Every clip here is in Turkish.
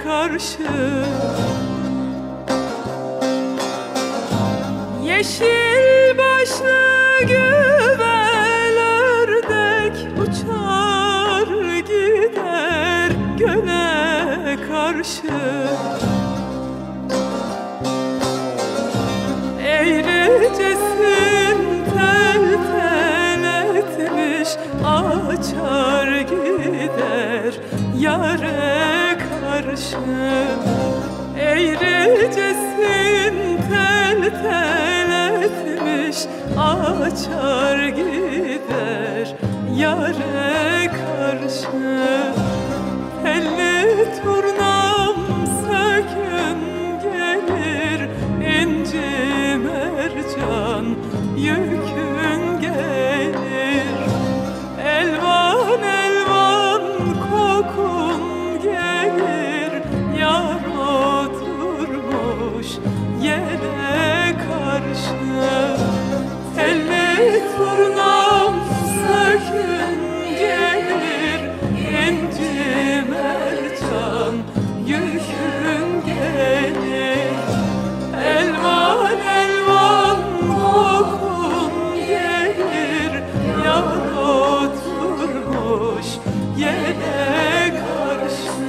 karşı. Yeşil başlı güvel ördek uçar gider göle karşı. Eğricesin tel tel etmiş açar gider yâre karşı. Eğricesin tel tel etmiş açar gider yâre karşı. Telli turnam sökün gelir inci mercan yükün gelir. Elvan elvan kokun gelir yar oturmuş yere karşı. Telli turnam sökün gelir inci mercan yükün gelir. Elvan elvan kokun gelir yar oturmuş yere karşı.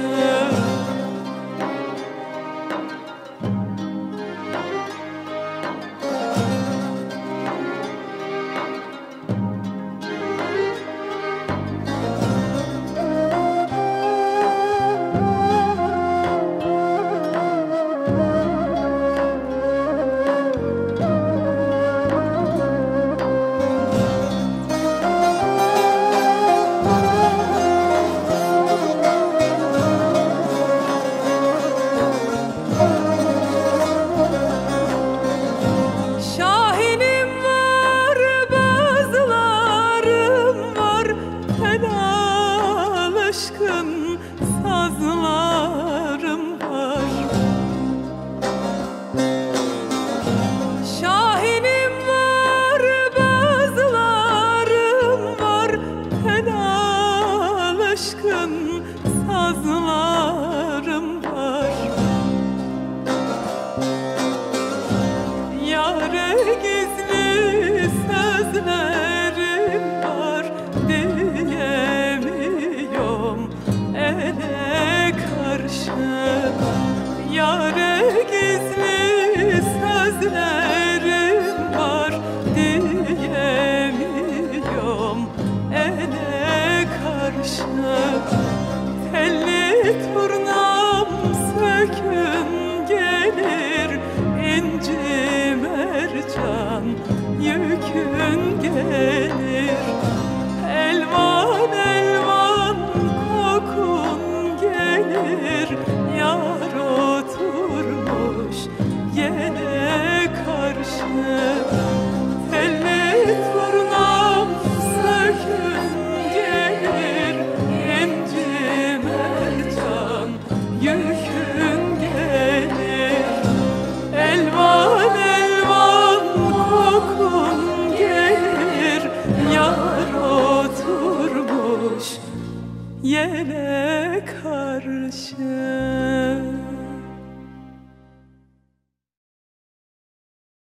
Aşkın sazlarım var. Şahinim var, bazılarım var. Helal aşkın sazlarım var. Yâre gizli sözlerim var diyemiyorum ele karşı. Yâre gizli sözlerim var diyemiyorum ele karşı. Telli turnam sökün gelir inci mercan yükün gelir. Elvan elvan kokun gelir yar oturmuş yere karşı. Telli turnam sökün gelir inci mercan yükün gelir. Elvan elvan kokun gelir yar oturmuş yere karşı.